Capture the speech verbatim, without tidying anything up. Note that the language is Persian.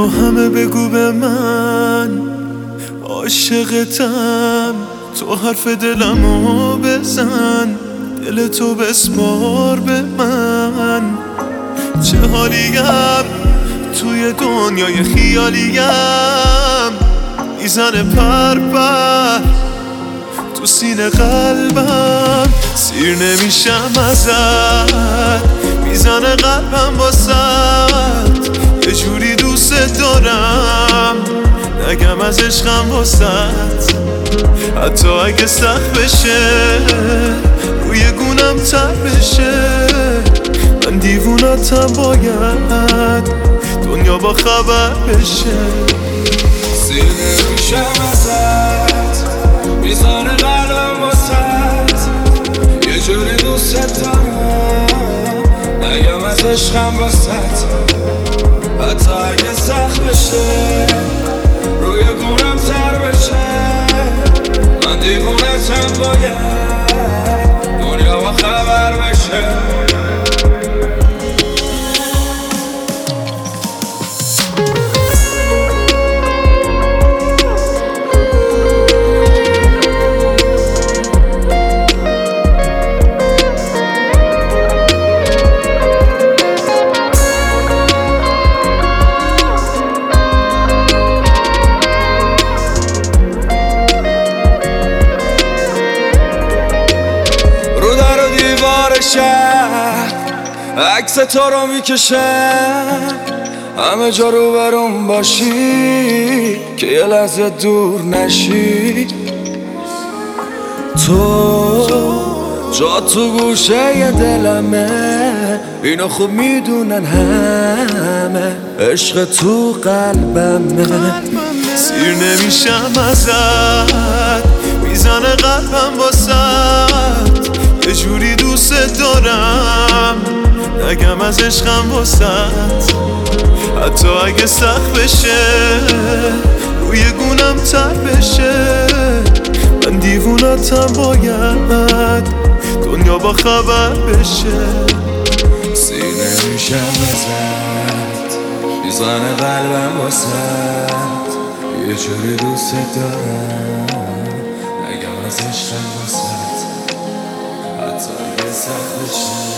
بیا همه بگو به من عاشقتم، تو حرف دلمو بزن، دل تو بسپار به من. چه حالیم توی دنیای خیالیم، میزنه پر پر تو سینه قلبم، سیر نمیشم ازت، میزنه قلبم واسد، یه جوری دوست دارم نگم از عشقم واسد. حتی اگه سخت بشه روی گونم تر بشه، من دیوونتم باید دنیا با خبر بشه. سیر نمیشم ازت، میزانه قلبم واسد، یه جوری دوست دارم نگم از عشقم واسد. حتی اگه سخت بشه روی گونم تر بشه، من دیوونتم باید دنیا با خبر بشه. شهر عکس تو رو میکشم، همه جا رو برام باشی که یه لحظه دور نشی. تو جا تو گوشه ی دلمه، اینو خوب میدونن همه، عشق تو قلبمه. سیر نمیشم ازت، میزنه قلبم واسد، یه جوری دوست دارم نگم از عشقم واسد. حتی اگه سخت بشه روی گونم تر بشه، من دیوونتم باید دنیا با خبر بشه. سیر نمیشم ازت، میزنه قلبم واسد، یه جوری دوست دارم نگم از عشقم واسد. حتی اگه سخت بشه